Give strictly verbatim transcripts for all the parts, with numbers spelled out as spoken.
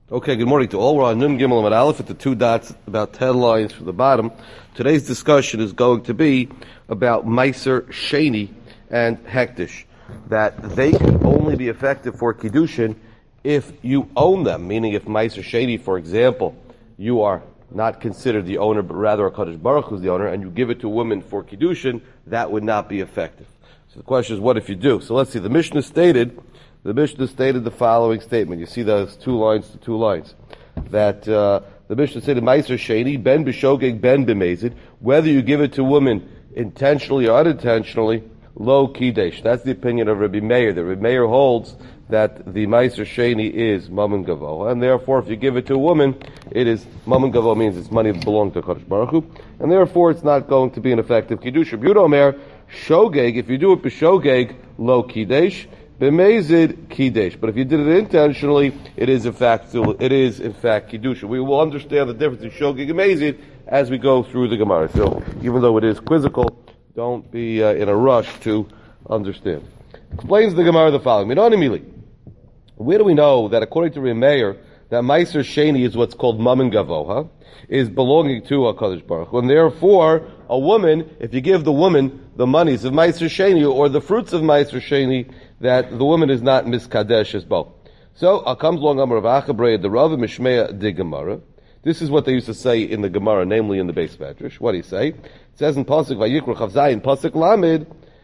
Okay, good morning to all. We're on Nun Gimel Amud Aleph at the two dots, about ten lines from the bottom. Today's discussion is going to be about Meiser Sheni and Hektish, that they can only be effective for Kiddushin if you own them, meaning if Meiser Sheni, for example, you are not considered the owner, but rather HaKadosh Baruch Hu is the owner, and you give it to a woman for Kiddushin, that would not be effective. So the question is, what if you do? So let's see, the Mishnah stated, The Mishnah stated the following statement. You see those two lines to two lines. That uh, the Mishnah stated, Meiser Sheni, ben b'shogeg, ben b'mezid, whether you give it to a woman intentionally or unintentionally, lo kidesh. That's the opinion of Rabbi Meir. The Rabbi Meir holds that the Meiser Sheni is mammon gavo, and therefore if you give it to a woman, it is, mammon gavo means it's money that belongs to Kadosh Baruch Hu, and therefore it's not going to be an effective kiddush. Rabbi Yehuda Omer, shogeg, if you do it b'shogeg, lo kidesh, B'mezid kidesh, but if you did it intentionally, it is in fact it is in fact kiddush. We will understand the difference in shogeg and mezid as we go through the Gemara. So even though it is quizzical, don't be uh, in a rush to understand. Explains the Gemara the following: Minonimili. Where do we know that according to Reb Meir that Meiser Sheni is what's called mammon gavoha, is belonging to HaKadosh Baruch Hu, and therefore a woman, if you give the woman the monies of Meiser Sheni or the fruits of Meiser Sheni, that the woman is not miskadesh as both. So, uh, comes along Amar Rav Achabrei, the Rav Mishmei de Gemara. This is what they used to say in the Gemara, namely in the base Medrash. What do you say? It says in Pasuk Vayikra Chav Zayin, Pasuk Lamed,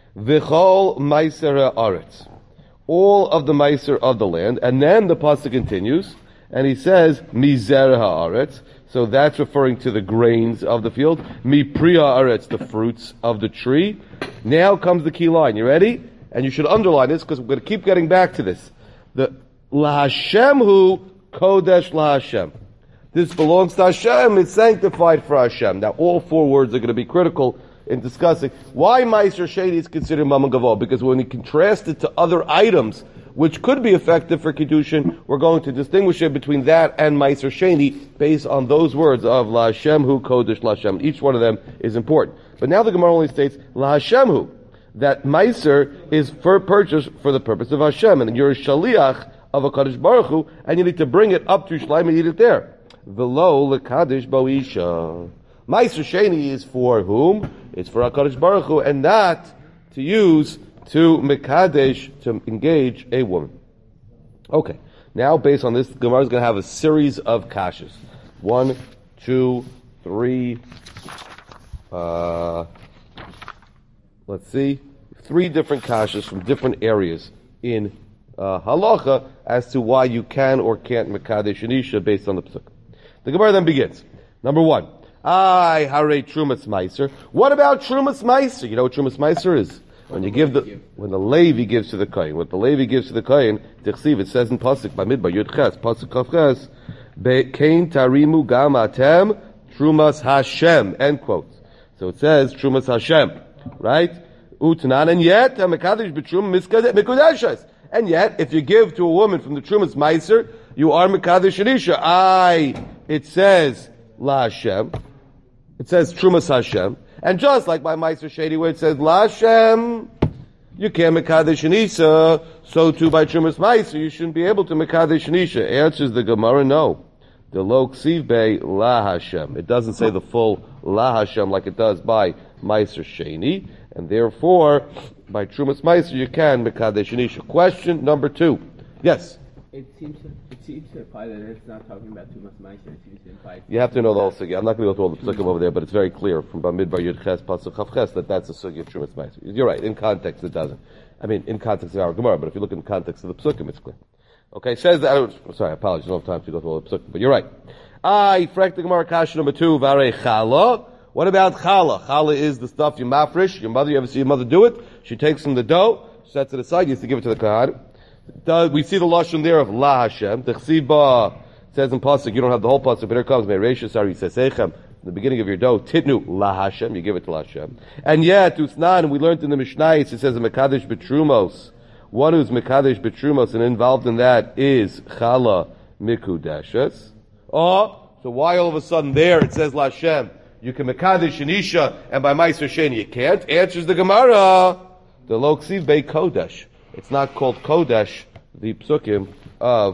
V'chol Meiser Haaretz. All of the Meiser of the land. And then the Pasuk continues, and he says, Mizer Haaretz. So that's referring to the grains of the field. Mi Priya Haaretz, the fruits of the tree. Now comes the key line. You ready? And you should underline this because we're going to keep getting back to this. The LaHashem hu Kodesh LaHashem. This belongs to Hashem. It's sanctified for Hashem. Now, all four words are going to be critical in discussing why Meiser Sheni is considered mammon gavo. Because when we contrast it to other items which could be effective for Kiddushin, we're going to distinguish it between that and Meiser Sheni based on those words of LaHashem hu Kodesh LaHashem. Each one of them is important. But now the Gemara only states LaHashem hu, that Meiser is for purchase for the purpose of Hashem, and you're a shaliach of a Kadosh Baruch Hu, and you need to bring it up to Yerushalayim and eat it there. V'lo lekadosh bo'isha. Meiser Sheni is for whom? It's for a Kadosh Baruch Hu, and not to use to mekadesh, to engage a woman. Okay, now based on this, the Gemara is going to have a series of kashas. One, two, three, uh, let's see, three different kashas from different areas in uh, halacha as to why you can or can't mekadesh an isha based on the pasuk. The Gemara then begins. Number one, I hare trumas meiser. What about trumas meiser? You know what trumas meiser is? When you give the, when the Levi gives to the Kohen, what the Levi gives to the Kohen, Tichsiv, it says in pasuk by midbar Yud Ches, pasuk Chav Ches, Be'kein tarimu gam atem trumas Hashem. End quote. So it says trumas Hashem. Right? Utnan, and yet, and yet, if you give to a woman from the Trumas Meiser, you are Mekadesh Anisha. I, it says, La Hashem. It says Trumas Hashem. And just like by Meiser Sheni, where it says La Hashem, you can't Mekadesh Anisha, so too by Trumas Meiser, you shouldn't be able to Mekadesh Anisha. Answers the Gemara, no. The Lo Ksiv Bei La Hashem. It doesn't say the full La Hashem like it does by Meiser Sheni, and therefore, by Trumas Meiser, you can Mekadesh Anisha. Question number two. Yes? It seems to, it seems to imply that it's not talking about Trumas Meiser. It seems to imply... You have to know the whole sugya. I'm not going to go through all the psukim over there, but it's very clear from Bamidbar Yud Ches, Pasuk Chav Ches, that that's a sugya of Trumas Meiser. You're right, in context it doesn't. I mean, in context of our Gemara, but if you look in the context of the psukim, it's clear. Okay, says that, I sorry, I apologize, I don't have time to go through all the psukim, but you're right. I, Frek the Gemara, Kasha number two, Vare Chala. What about challah? Challah is the stuff you mafresh. Your mother, you ever see your mother do it? She takes from the dough, sets it aside, used to give it to the kohen. We see the lashon there of La Hashem. Techsiba says in pasuk, you don't have the whole pasuk, but here comes Meireshus Ari Sesechem. In the beginning of your dough, Titnu La Hashem, you give it to La Hashem. And yet, Usnan, we learned in the Mishnah, it says Mekadesh Betrumos. One who's Mekadesh Betrumos and involved in that is Challah Mikudeshes. Oh, so why all of a sudden there it says La Hashem? You can Mekadesh and Isha, and by Meiser Sheni you can't. Answers the Gemara. The Lo Ksiv Bei Kodesh. It's not called Kodesh, the psukim of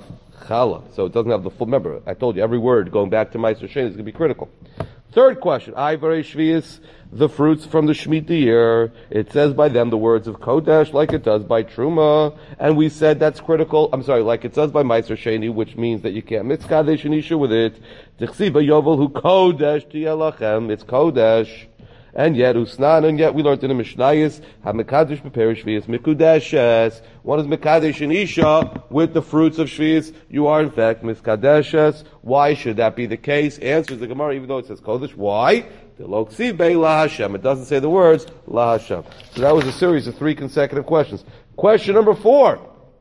chala. So it doesn't have the full, remember, I told you, every word going back to Meiser Sheni is going to be critical. Third question, Ivarei Shvius, the fruits from the Shemitah year. It says by them the words of Kodesh like it does by Truma, and we said that's critical, I'm sorry, like it does by Meiser Sheni, which means that you can't mix Kadesh and Isha with it. T'chsiva Yovel hu Kodesh tiyelachem, it's Kodesh. And yet, Usnan, and yet we learned in the Mishnayos, HaMekadesh B'Perish Shvius Mikudeshes. One is Mekadesh and Isha with the fruits of Shvius. You are in fact Miskadeshes. Why should that be the case? Answers the Gemara, even though it says Kodesh. Why? The Loksiv Bei La Hashem. It doesn't say the words La Hashem. So that was a series of three consecutive questions. Question number four.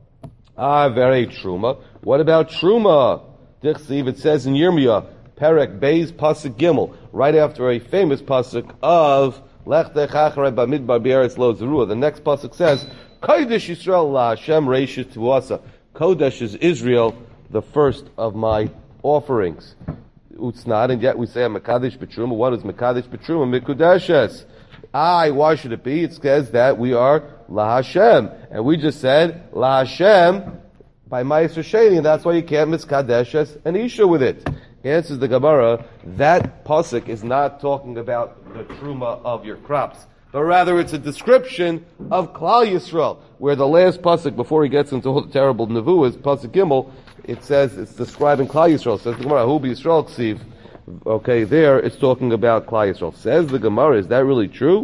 Ah, very Truma. What about Truma? Dichsiv, it says in Yirmiyah, Perek Beis Pasuk Gimel, right after a famous pasuk of Lech Dech Acharei Bamidbar B'Eretz Lo Zerua. The next pasuk says, Kodesh Yisrael La Hashem Reishis Tuasa. Kodesh is Israel, the first of my offerings. Utsnad, and yet we say Mekadesh B'Truma. What is Mekadesh B'Truma? Mikudeshes. Aye, why should it be? It says that we are La Hashem, and we just said La Hashem by Meiser Sheni, and that's why you can't miss Kadeshes and Isha with it. Answers the Gemara, that pasuk is not talking about the truma of your crops, but rather it's a description of Klal Yisrael, where the last pasuk, before he gets into all the terrible nevuahs, pasuk Gimel, it says, it's describing Klal Yisrael. Says the Gemara, Hu B'Yisrael Ksiv. Okay, there it's talking about Klal Yisrael. Says the Gemara, is that really true?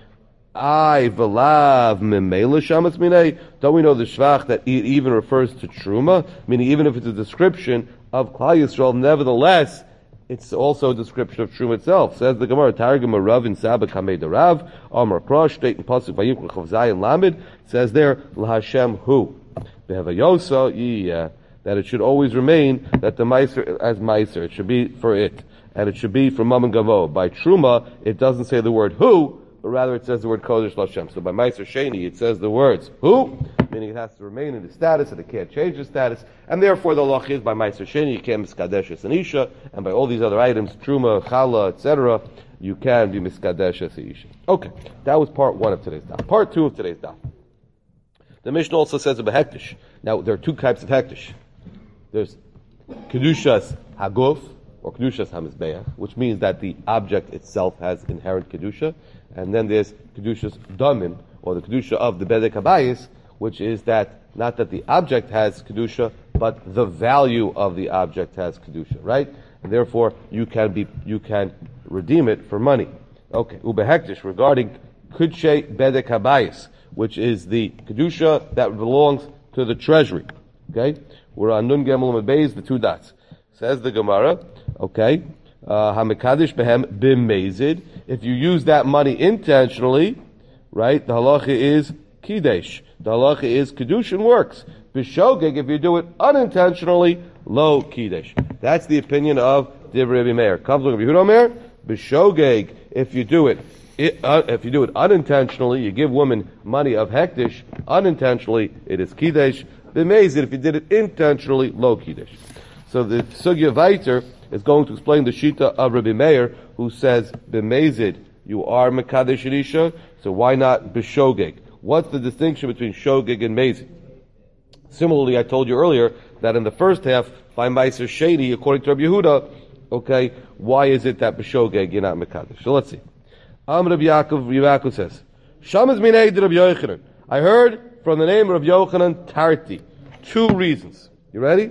Ay, v'lav memela shamas minei. Don't we know the shvach that it even refers to truma? Meaning, even if it's a description of Klal Yisrael, nevertheless, it's also a description of truma itself. Says the Gemara, Targum Rav in Saba Kamei de Rav, Amar Krosh, state in Pasuk Vayikra Chav Zayin Lamed. Says there, LaHashem Hu. Behavayosa, yeah, that it should always remain that the Meiser as Meiser, it should be for it, and it should be for Mam and Gavo. By truma, it doesn't say the word Hu, but rather it says the word Kodesh Lashem. So by Meiser Sheni, it says the words Hu, meaning it has to remain in the status, and it can't change the status, and therefore the loch is by Meiser Sheni, you can't miskadeshes and Isha, and by all these other items, Truma, Chala, et cetera, you can be miskadeshes and Isha. Okay, that was part one of today's daf. Part two of today's daf. The Mishnah also says about hektish. Now, there are two types of hektish. There's Kedushas Haguf, or Kedushas HaMizbeach, which means that the object itself has inherent Kedusha, and then there's Kedushas Damin, or the Kedusha of the Bedek HaBayis, which is that, not that the object has Kedusha, but the value of the object has Kedusha, right? And therefore, you can be, you can redeem it for money. Okay, Ubehektish, regarding Kudshe Bedek HaBayis, which is the Kedusha that belongs to the treasury. Okay? We're on Nun Gemel and Beis, the two dots. Says the Gemara, okay, HaMekadesh Behem B'Mezid. If you use that money intentionally, right, the halacha is Kidesh. The halacha is Kedushin works. B'Shogeg, if you do it unintentionally, Lo Kidesh. That's the opinion of Divrei Rabbi Meir. Comes with Rabbi Yehuda Omer, B'Shogeg, if you do it, it uh, if you do it unintentionally, you give women money of Hektish, unintentionally, it is Kidesh. B'Mezid, if you did it intentionally, Lo Kidesh. So the Sugya Vayter is going to explain the Shita of Rabbi Meir, who says, B'Mezid, you are Mekadesh and Isha, so why not B'Shogeg? What's the distinction between Shogeg and Mezid? Similarly, I told you earlier that in the first half, by Meiser Sheni, according to Rabbi Yehuda, okay, why is it that B'Shogeg you're not Mekadesh? So let's see. Am Rabbi Yaakov, Rabbi Yaakov says, Shamaz Minei de Rabbi Yochanan. I heard from the name of Rabbi Yochanan Tarti. Two reasons. You ready?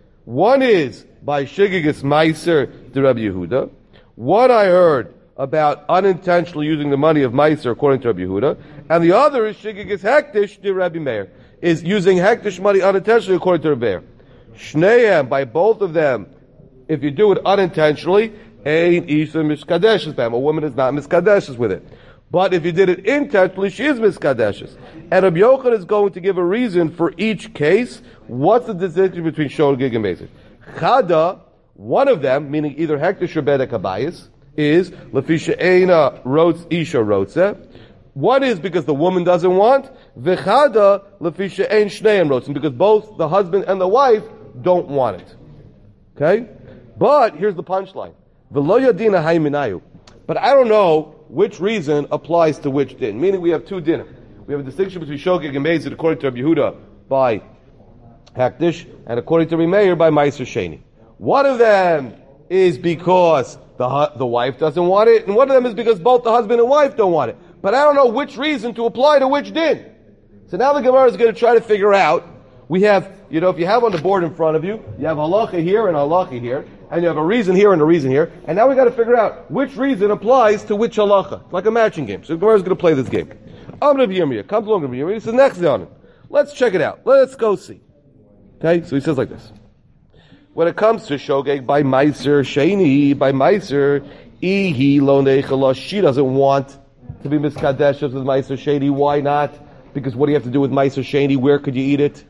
One is by Shigigas Meiser de Rabbi Yehuda. One I heard about unintentionally using the money of Meiser according to Rabbi Yehuda. And the other is Shigigas Hektish de Rabbi Meir. Is using Hektish money unintentionally according to Rabbi Meir. Shneim, by both of them, if you do it unintentionally, Ein Isha Miskadeshes Bam. A woman is not Miskadeshes with it. But if you did it intentionally, she is Miskadeshes. And Rabbi Yochanan is going to give a reason for each case. What's the distinction between Shogeg and Mezid? Chada, one of them, meaning either Hektish or Bedek HaBayis, is Lefisha Eina Rotz Isha Rotze. One is because the woman doesn't want. V'chada Lefisha Ein Shneim Rotzen, because both the husband and the wife don't want it. Okay? But here's the punchline. V'lo yadina hayminayu. But I don't know which reason applies to which din. Meaning we have two din. We have a distinction between Shogeg and Mezid according to Rabbi Yehuda by hektish, and according to Rimeir, by Meiser Sheni. One of them is because the hu- the wife doesn't want it, and one of them is because both the husband and wife don't want it. But I don't know which reason to apply to which din. So now the Gemara is going to try to figure out. We have, you know, if you have on the board in front of you, you have halacha here and halacha here, and you have a reason here and a reason here, and now we got to figure out which reason applies to which halacha. It's like a matching game. So the Gemara is going to play this game. Am Rabbi Yirmiyah comes along, Rabbi Yirmiyah. He says next on it. Let's check it out. Let's go see. Okay, so he says like this. When it comes to shogeg by Meiser Sheni, by Meiser, ihi lo nechala, she doesn't want to be miskadeshes with Meiser Sheni. Why not? Because what do you have to do with Meiser Sheni? Where could you eat it?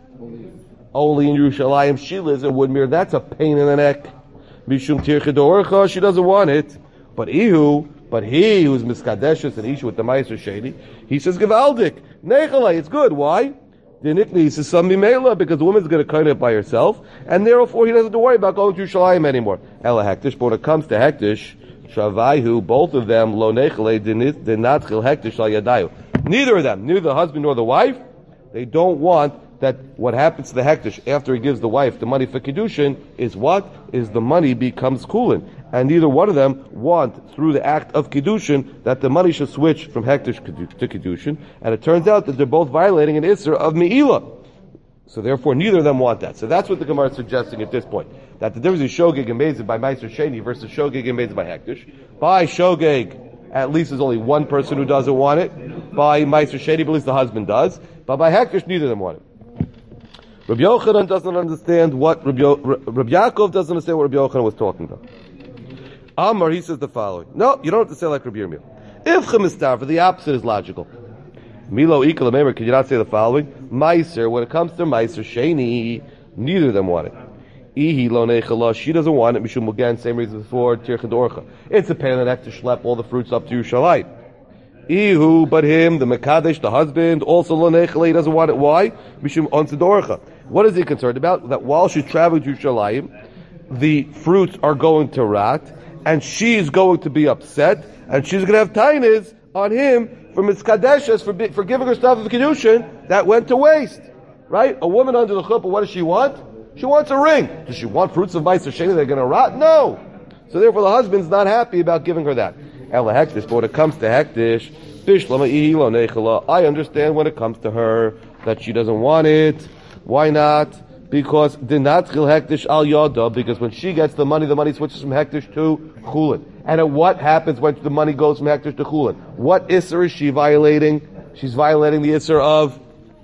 Only in Yerushalayim. She lives in Woodmere. That's a pain in the neck. Mishum tirche d'orcha, she doesn't want it. But ihu, but he who's miskadeshes and ishu with the Meiser Sheni, he says givaldik nechala. It's good. Why? The niknis is some mimela, because the woman's going to cut it by herself, and therefore he doesn't have to worry about going to Yerushalayim anymore. Ela hektish, but when it comes to hektish, shavaihu, both of them lo nechale denatchil hektish al yadayu. Neither of them, neither the husband nor the wife, they don't want that what happens to the hektish after he gives the wife the money for kiddushin is what? Is the money becomes kulin. And neither one of them want, through the act of kiddushin, that the money should switch from hektish to kiddushin. And it turns out that they're both violating an isser of me'ilah. So therefore, neither of them want that. So that's what the Gemara is suggesting at this point. That the difference is shogeg and mezid by Meiser Sheni versus shogeg and mezid by hektish. By shogeg, at least there's only one person who doesn't want it. By Meiser Sheni, at least the husband does. But by hektish, neither of them want it. Rabbi Yochanan doesn't understand what Rabbi, Yo- Rabbi Yaakov doesn't understand what Rabbi Yochanan was talking about. Amar, he says the following. No, you don't have to say like Rabbi Yirmiyah. If chamistar, the opposite is logical. Milo ikal amemer, can you not say the following? Meiser, when it comes to Meiser Sheni, neither of them want it. Ihi lo nechala, she doesn't want it. Mishum again, same reason as before. Tircha d'orcha. It's a pain in the neck to schlep all the fruits up to Yerushalayim. Ihu, but him, the mekadesh, the husband, also lo nechala, he doesn't want it. Why? Mishum onse d'orcha. What is he concerned about? That while she's traveling to Yerushalayim, the fruits are going to rot, and she's going to be upset, and she's going to have tainas on him for mitzkadeshes, for, for giving her stuff of kiddushin that went to waste. Right? A woman under the chuppah, what does she want? She wants a ring. Does she want fruits of Meiser Sheni that are going to rot? No. So therefore the husband's not happy about giving her that. Ela hektish, but when it comes to hektish, bishlama ihi lo nechala, I understand when it comes to her that she doesn't want it. Why not? Because dinatchil hektish al yada, because when she gets the money, the money switches from hektish to chulin. And at what happens when the money goes from hektish to chulin? What isser is she violating? She's violating the isser of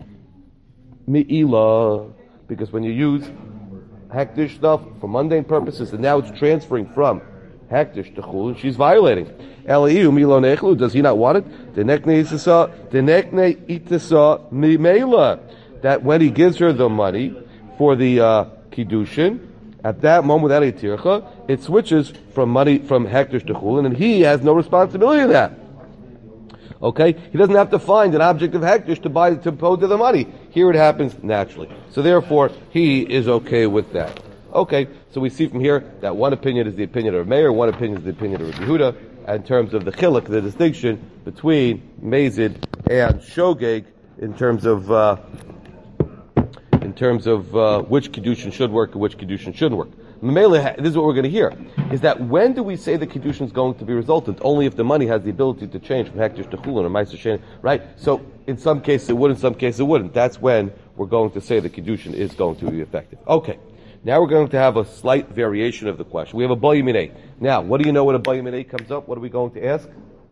me'ilah. Because when you use hektish stuff for mundane purposes, and now it's transferring from hektish to chulin, she's violating. Elihu milo nechlu, does he not want it? Denekne itisa, denekne itisa mimela. That when he gives her the money for the uh, kiddushin, at that moment without a tircha, it switches from money from hektish to chulin, and he has no responsibility in that. Okay, he doesn't have to find an object of hektish to buy to pay to the money. Here it happens naturally. So therefore, he is okay with that. Okay, so we see from here that one opinion is the opinion of Meir, one opinion is the opinion of Rabbi Yehuda, in terms of the chiluk, the distinction between mezid and shogeg, in terms of uh, in terms of uh, which kiddushin should work and which kiddushin shouldn't work. This is what we're going to hear, is that when do we say the kiddushin is going to be resultant? Only if the money has the ability to change from hektish to chulin or meiser sheni, right? So in some cases it would, in some cases it wouldn't. That's when we're going to say the kiddushin is going to be effective. Okay, now we're going to have a slight variation of the question. We have a bayiminei. Now, what do you know when a bayiminei comes up? What are we going to ask?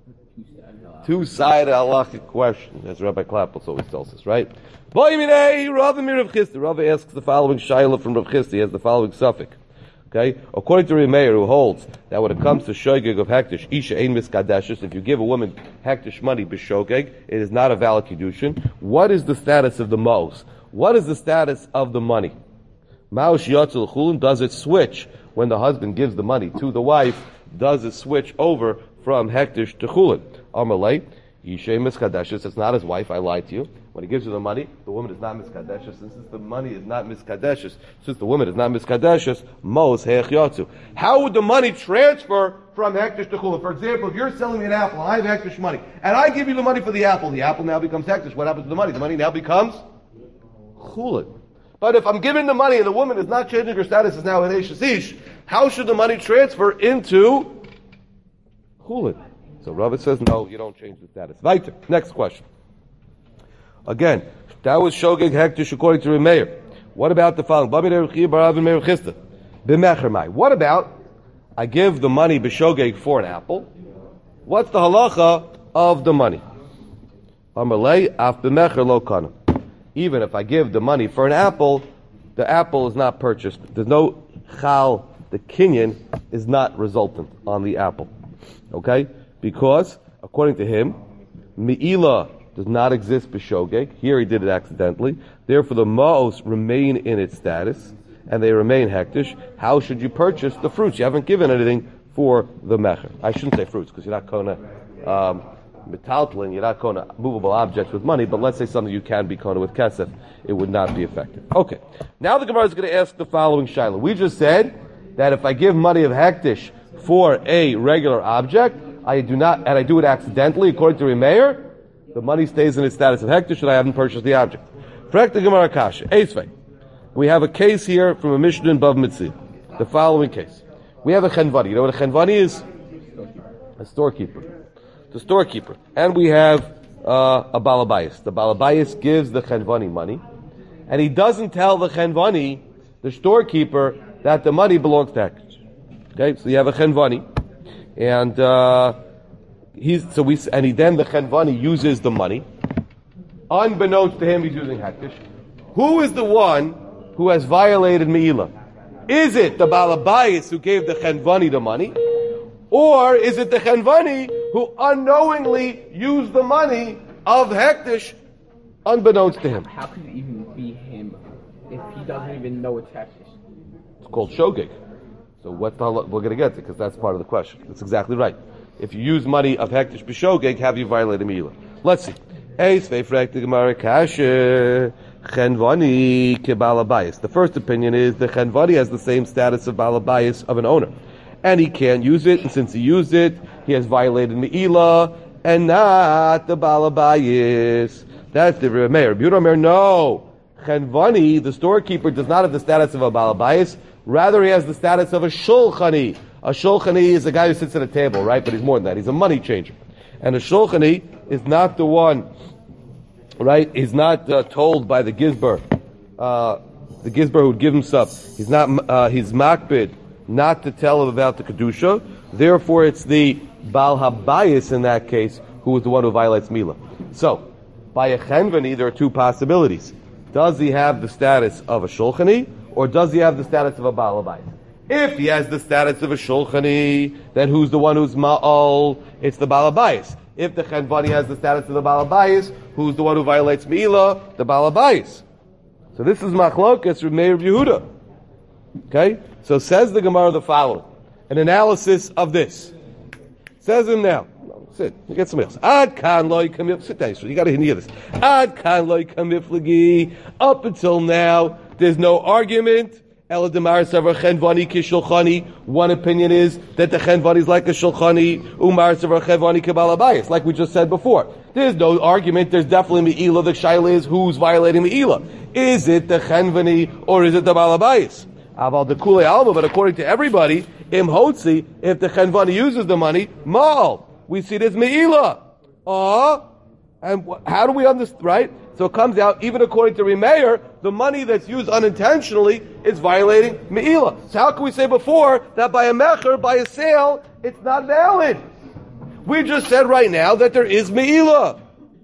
Two-sided halachic question, as Rabbi Klappels always tells us, right? Bayiminei, Rav Mir Rav Chisda. Rav asks the following shayla from Rav Chisda. He has the following suffix. Okay, according to Reb Meir, who holds that when it comes to shogeg of hektish, isha ein miskadeshes, if you give a woman hektish money b'shogeg, it is not a valid kiddushin. What is the status of the mos? What is the status of the money? Ma'osh yatzul chulin, does it switch when the husband gives the money to the wife? Does it switch over from hektish to chulin? Amalei, isha ein miskadeshes, it's not his wife, I lied to you. When he gives her the money, the woman is not miskadeshes. Since the money is not miskadeshes, since the woman is not miskadeshes, mos heich yatzu. How would the money transfer from hektish to chulin? For example, if you're selling me an apple, I have hektish money, and I give you the money for the apple, the apple now becomes hektish. What happens to the money? The money now becomes chulin. But if I'm giving the money and the woman is not changing her status, is now an Eish Ish, how should the money transfer into Chulin? So Rava says, no, you don't change the status. Weiter. Next question. Again, that was Shogeg Hektish according to Remeir. What about the following? What about I give the money b'shogeg for an apple? What's the halacha of the money? Even if I give the money for an apple, the apple is not purchased. There's no chal, the kinyan is not resultant on the apple. Okay? Because, according to him, mi'ila does not exist b'shogeg. Here he did it accidentally. Therefore the ma'os remain in its status, and they remain hektish. How should you purchase the fruits? You haven't given anything for the mecher. I shouldn't say fruits, because you're not going to, um, metaltlin, you're not going to movable objects with money, but let's say something you can be kona with kesef, it would not be effective. Okay. Now the Gemara is going to ask the following shaila. We just said that if I give money of hektish for a regular object, I do not, and I do it accidentally, according to Remeir, the money stays in its status of hektish and I haven't purchased the object. Frek the Gemara kasha. Eisvei. We have a case here from a Mishnah in Bav Mitzvah. The following case. We have a chenvani. You know what a chenvani is? A storekeeper. The storekeeper. And we have uh, a balabayas. The balabayas gives the chenvani money, and he doesn't tell the chenvani, the storekeeper, that the money belongs to hektish. Okay, so you have a chenvani, and uh, he's so we and he then the chenvani uses the money. Unbeknownst to him, he's using hektish. Who is the one who has violated meila? Is it the balabayas who gave the chenvani the money, or is it the chenvani who unknowingly used the money of hektish unbeknownst to him? How could it even be him if he doesn't even know it's hektish? It's called shogeg. So what the halacha, we're going to get to, because that's part of the question. That's exactly right. If you use money of hektish b'shogeg, have you violated meila? Let's see. Chenvani ke balabayas. The first opinion is the chenvani has the same status of balabayas of an owner, and he can't use it. And since he used it, he has violated meila, and not the balabayas. That's the Remeir. Remeir, no. Chenvani, the storekeeper, does not have the status of a balabayas. Rather, he has the status of a shulchani. A shulchani is a guy who sits at a table, right? But he's more than that. He's a money changer, and a shulchani is not the one. Right, he's not uh, told by the gizbar, uh, the gizbar who would give him stuff. He's not, uh, he's makbid not to tell him about the kedusha. Therefore, it's the bal habayis in that case who is the one who violates mila. So, by a chenvani, there are two possibilities: does he have the status of a shulchani, or does he have the status of a bal habayis? If he has the status of a shulchani, then who's the one who's ma'al? It's the bal habayis. If the chenvani has the status of the balabayis, who's the one who violates meila? The balabayis. So this is machlokas from Meir Yehuda. Okay? So says the Gemara the following. An analysis of this. Says him now. No, sit. You get somebody else. Ad kan loy kamif. Sit down. You got to hear this. Ad kan loy kamif lagi. Up until now, there's no argument. One opinion is that the chenvani is like a shulchani, umar savar chenvani kabalabayis, like we just said before. There's no argument. There's definitely meila. The shaila is who's violating meila. Is it the chenvani or is it the balabayis? Aval the kule alma, but according to everybody, im hotzi, if the chenvani uses the money, mal, we see this meila. Ah, and how do we understand? Right? So it comes out, even according to Remeir, the money that's used unintentionally is violating me'ila. So how can we say before that by a mecher, by a sale, it's not valid? We just said right now that there is me'ila.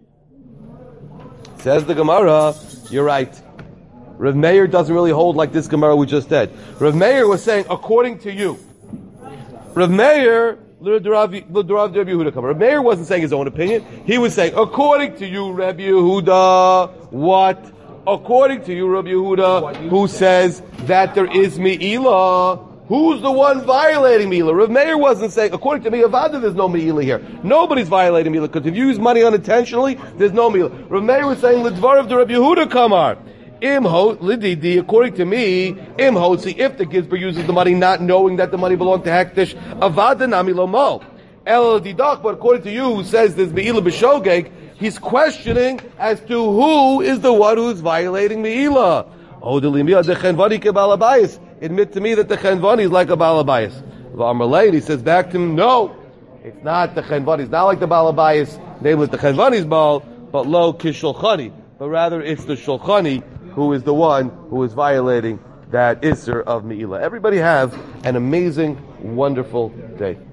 Says the Gemara, you're right. Rav Meir doesn't really hold like this Gemara we just said. Rav Meir was saying, according to you. Rav Meir, Rav Meir wasn't saying his own opinion. He was saying, according to you, Rabbi Yehuda, what? According to you, Rabbi Yehuda, who says that there is me'ila, who's the one violating me'ila? Rav Meir wasn't saying, according to me, Avada, there's no me'ila here. Nobody's violating me'ila, because if you use money unintentionally, there's no me'ila. Rav Meir was saying, L'dvar of the Rabbi Yehuda Kamar. Im ho, lididi, according to me, im hotzi, if the gizber uses the money not knowing that the money belonged to hektish, avada nami lo mo. El didach, but according to you, who says there's me'ila b'shogeg, he's questioning as to who is the one who's violating me'ila. Admit to me that the chenvani is like a balabayas. He says back to him, no, it's not the chenvani. It's not like the balabayas, namely the chenvani's bal, but lo kishulchani. But rather it's the shulchani who is the one who is violating that isser of me'ilah. Everybody have an amazing, wonderful day.